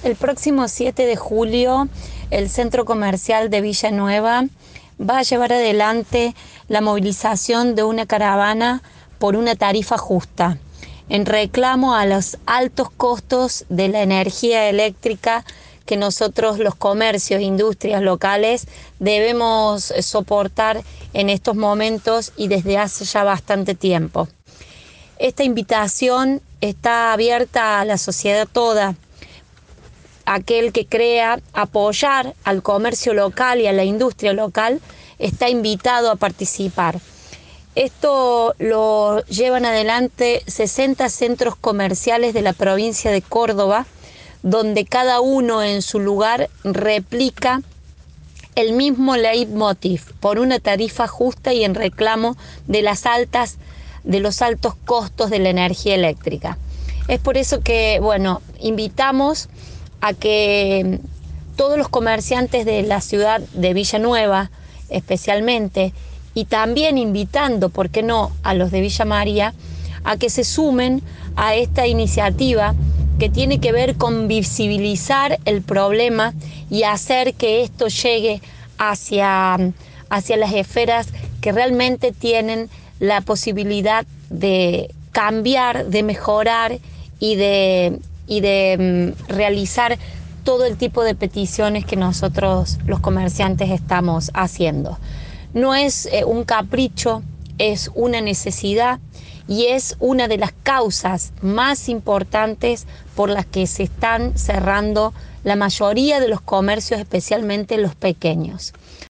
El próximo 7 de julio, el Centro Comercial de Villanueva va a llevar adelante la movilización de una caravana por una tarifa justa, en reclamo a los altos costos de la energía eléctrica que nosotros, los comercios e industrias locales, debemos soportar en estos momentos y desde hace ya bastante tiempo. Esta invitación está abierta a la sociedad toda. Aquel que crea apoyar al comercio local y a la industria local está invitado a participar. Esto lo llevan adelante 60 centros comerciales de la provincia de Córdoba, donde cada uno en su lugar replica el mismo leitmotiv por una tarifa justa y en reclamo de los altos costos de la energía eléctrica. Es por eso que, invitamos a que todos los comerciantes de la ciudad de Villanueva, especialmente, y también invitando, ¿por qué no?, a los de Villa María, a que se sumen a esta iniciativa que tiene que ver con visibilizar el problema y hacer que esto llegue hacia las esferas que realmente tienen la posibilidad de cambiar, de mejorar y de realizar todo el tipo de peticiones que nosotros los comerciantes estamos haciendo. No es un capricho, es una necesidad y es una de las causas más importantes por las que se están cerrando la mayoría de los comercios, especialmente los pequeños.